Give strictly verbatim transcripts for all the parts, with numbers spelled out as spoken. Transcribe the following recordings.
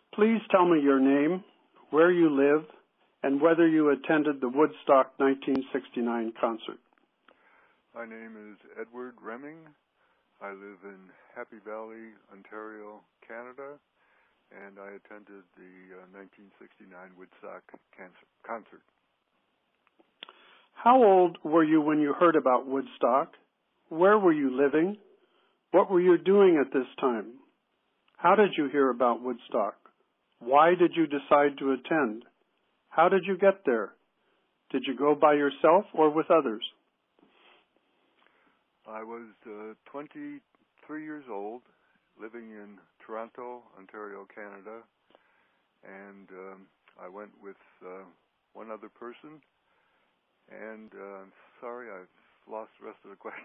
Please tell me your name, where you live, and whether you attended the Woodstock nineteen sixty-nine concert. My name is Edward Reming. I live in Happy Valley, Ontario, Canada, and I attended the uh, nineteen sixty-nine Woodstock concert. How old were you when you heard about Woodstock? Where were you living? What were you doing at this time? How did you hear about Woodstock? Why did you decide to attend? How did you get there? Did you go by yourself or with others? I was uh, twenty-three years old, living in Toronto, Ontario, Canada, and um, I went with uh, one other person. And uh, I'm sorry, I've lost the rest of the question.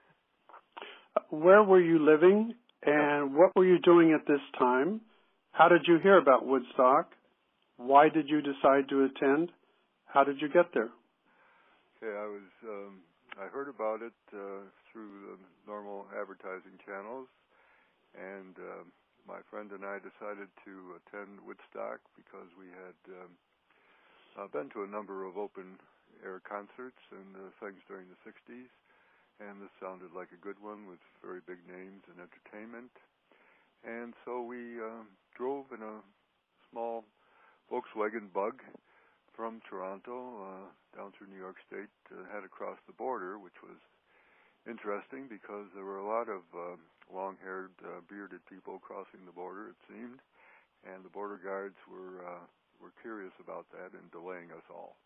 Where were you living, and what were you doing at this time? How did you hear about Woodstock? Why did you decide to attend? How did you get there? Okay, I was um, I heard about it uh, through the normal advertising channels, and uh, my friend and I decided to attend Woodstock because we had um, uh, been to a number of open air concerts and uh, things during the sixties, and this sounded like a good one with very big names and entertainment. And so we uh, drove in a small Volkswagen Bug from Toronto uh, down through New York State, uh, head across the border, which was interesting because there were a lot of uh, long-haired, uh, bearded people crossing the border, it seemed, and the border guards were uh, were curious about that and delaying us all.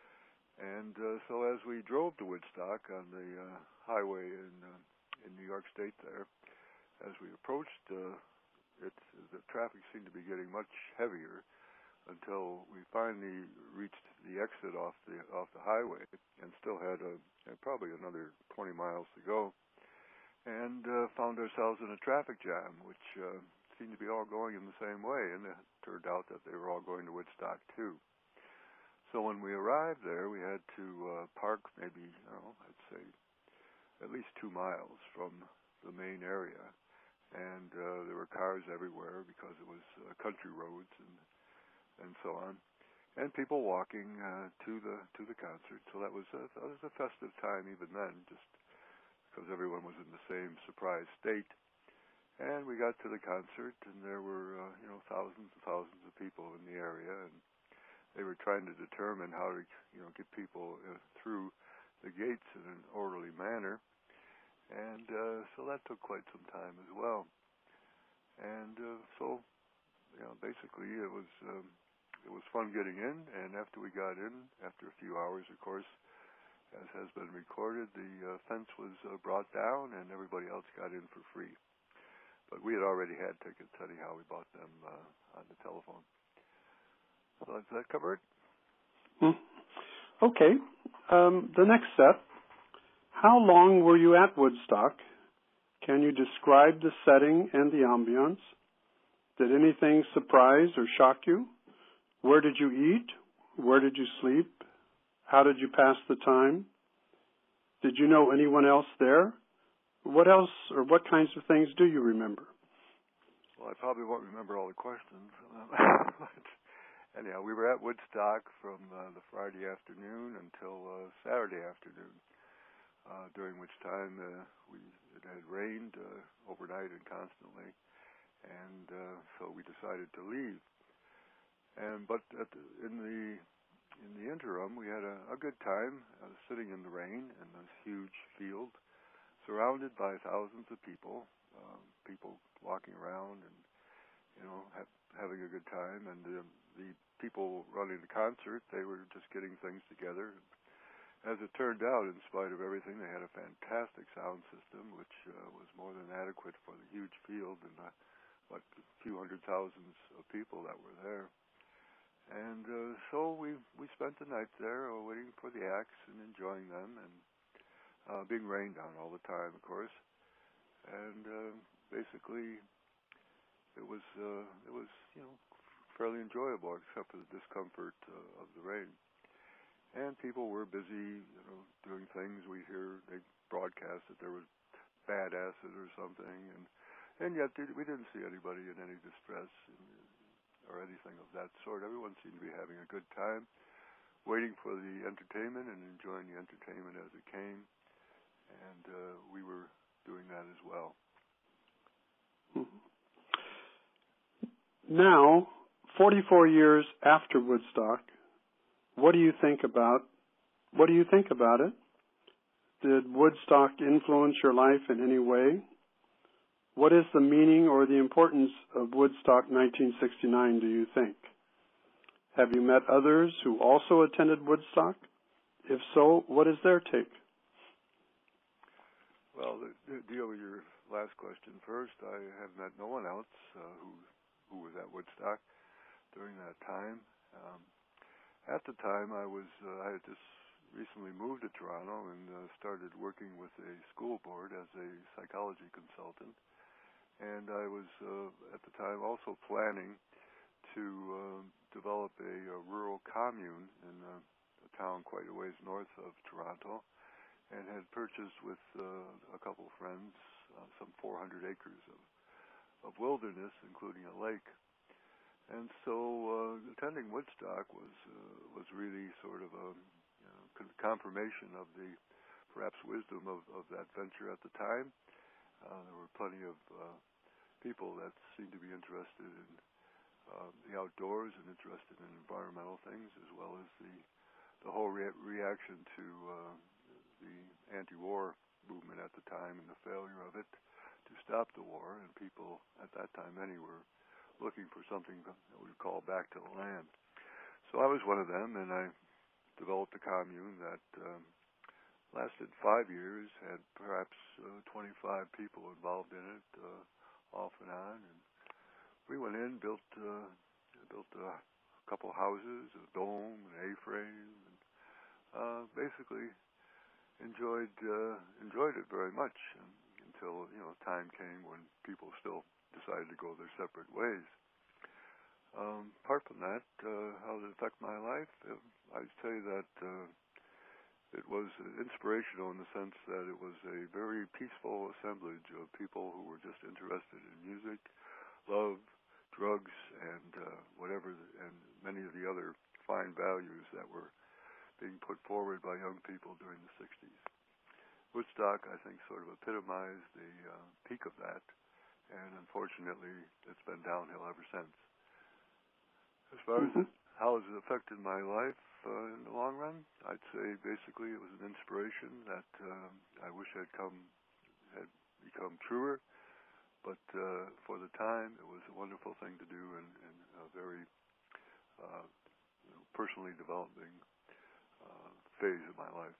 And uh, so as we drove to Woodstock on the uh, highway in uh, in New York State there, as we approached, uh, it, the traffic seemed to be getting much heavier until we finally reached the exit off the off the highway and still had a, probably another twenty miles to go, and uh, found ourselves in a traffic jam, which uh, seemed to be all going in the same way, and it turned out that they were all going to Woodstock too. So when we arrived there, we had to uh, park maybe, I don't know, I'd say at least two miles from the main area. And uh, there were cars everywhere because it was uh, country roads and and so on. And people walking uh, to the to the concert. So that was, a, that was a festive time even then, just because everyone was in the same surprise state. And we got to the concert, and there were, uh, you know, thousands and thousands of people in the area, and they were trying to determine how to, you know, get people uh, through the gates in an orderly manner, and uh, so that took quite some time as well. And uh, so, you know, basically it was um, it was fun getting in. And after we got in, after a few hours, of course, as has been recorded, the uh, fence was uh, brought down, and everybody else got in for free. But we had already had tickets anyhow. We bought them uh, on the telephone. So does that cover it? Hmm. Okay. Um, the next step, how long were you at Woodstock? Can you describe the setting and the ambiance? Did anything surprise or shock you? Where did you eat? Where did you sleep? How did you pass the time? Did you know anyone else there? What else or what kinds of things do you remember? Well, I probably won't remember all the questions. Anyhow, we were at Woodstock from uh, the Friday afternoon until uh, Saturday afternoon, uh, during which time uh, we it had rained uh, overnight and constantly, and uh, so we decided to leave. And but at the, in the in the interim, we had a, a good time uh, sitting in the rain in this huge field, surrounded by thousands of people, um, people walking around and you know ha- having a good time, and uh, the people running the concert, they were just getting things together. As it turned out, in spite of everything, they had a fantastic sound system, which uh, was more than adequate for the huge field and the what few hundred thousands of people that were there. And uh, so we we spent the night there, uh, waiting for the acts and enjoying them, and uh, being rained on all the time, of course. And uh, basically, it was uh, it was you know. fairly enjoyable, except for the discomfort uh, of the rain. And people were busy, you know, doing things. We hear they broadcast that there was bad acid or something, and and yet we didn't see anybody in any distress. And or anything of that sort. Everyone seemed to be having a good time, waiting for the entertainment and enjoying the entertainment as it came. And uh, we were doing that as well. Now, forty-four years after Woodstock, what do you think about what do you think about it? Did Woodstock influence your life in any way? What is the meaning or the importance of Woodstock nineteen sixty-nine, do you think? Have you met others who also attended Woodstock? If so, what is their take? Well, to deal with your last question first, I have met no one else uh, who who was at Woodstock during that time. Um, at the time, I was uh, I had just recently moved to Toronto and uh, started working with a school board as a psychology consultant. And I was uh, at the time also planning to uh, develop a, a rural commune in a, a town quite a ways north of Toronto, and had purchased with uh, a couple friends uh, some four hundred acres of, of wilderness, including a lake. And so uh, attending Woodstock was uh, was really sort of a you know, confirmation of the perhaps wisdom of, of that venture at the time. Uh, there were plenty of uh, people that seemed to be interested in uh, the outdoors and interested in environmental things, as well as the the whole re- reaction to uh, the anti-war movement at the time and the failure of it to stop the war. And people at that time, many were looking for something that we call back to the land. So I was one of them, and I developed a commune that um, lasted five years, had perhaps uh, twenty-five people involved in it, uh, off and on. And we went in, built uh, built a couple houses, a dome, an A-frame, and uh, basically enjoyed uh, enjoyed it very much um, until you know time came when people still decided to go their separate ways. Um, apart from that, uh, how did it affect my life? Uh, I'd say that uh, it was inspirational in the sense that it was a very peaceful assemblage of people who were just interested in music, love, drugs, and uh, whatever, the, and many of the other fine values that were being put forward by young people during the sixties. Woodstock, I think, sort of epitomized the uh, peak of that, and unfortunately, it's been downhill ever since. As far mm-hmm. as how has it affected my life uh, in the long run, I'd say basically it was an inspiration that uh, I wish had come had become truer. But uh, for the time, it was a wonderful thing to do and, and a very uh, you know, personally developing uh, phase of my life.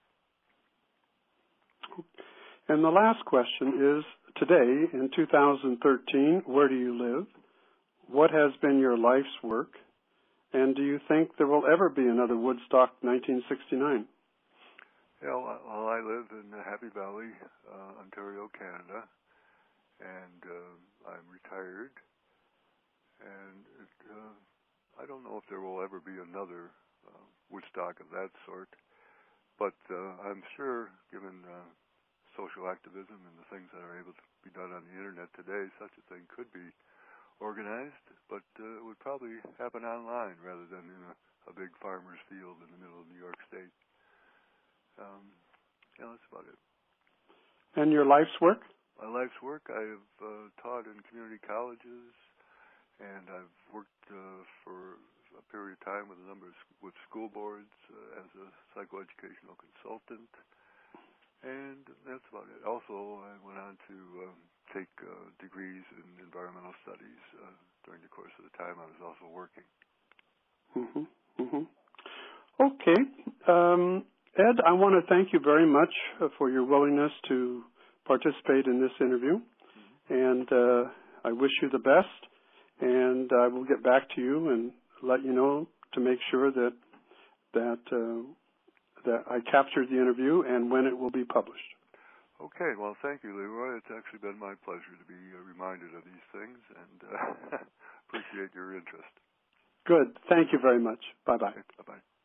And the last question is, today, in two thousand thirteen, where do you live? What has been your life's work? And do you think there will ever be another Woodstock nineteen sixty-nine? Yeah, well, I live in Happy Valley, uh, Ontario, Canada, and uh, I'm retired. And it, uh, I don't know if there will ever be another uh, Woodstock of that sort, but uh, I'm sure, given uh, social activism and the things that are able to be done on the internet today, such a thing could be organized, but uh, it would probably happen online rather than in a, a big farmer's field in the middle of New York State. Um, yeah, that's about it. And your life's work? My life's work, I have uh, taught in community colleges, and I've worked uh, for a period of time with a number of sc- with school boards uh, as a psychoeducational consultant, and that's about it. Also, I went on to um, take uh, degrees in environmental studies uh, during the course of the time I was also working. Mm-hmm. Mm-hmm. Okay. Um, Ed, I want to thank you very much uh, for your willingness to participate in this interview, mm-hmm. and uh, I wish you the best, and I will get back to you and let you know to make sure that that uh, that I captured the interview and when it will be published. Okay, well, thank you, Leroy. It's actually been my pleasure to be uh, reminded of these things, and uh, appreciate your interest. Good. Thank you very much. Bye-bye. Okay, bye-bye.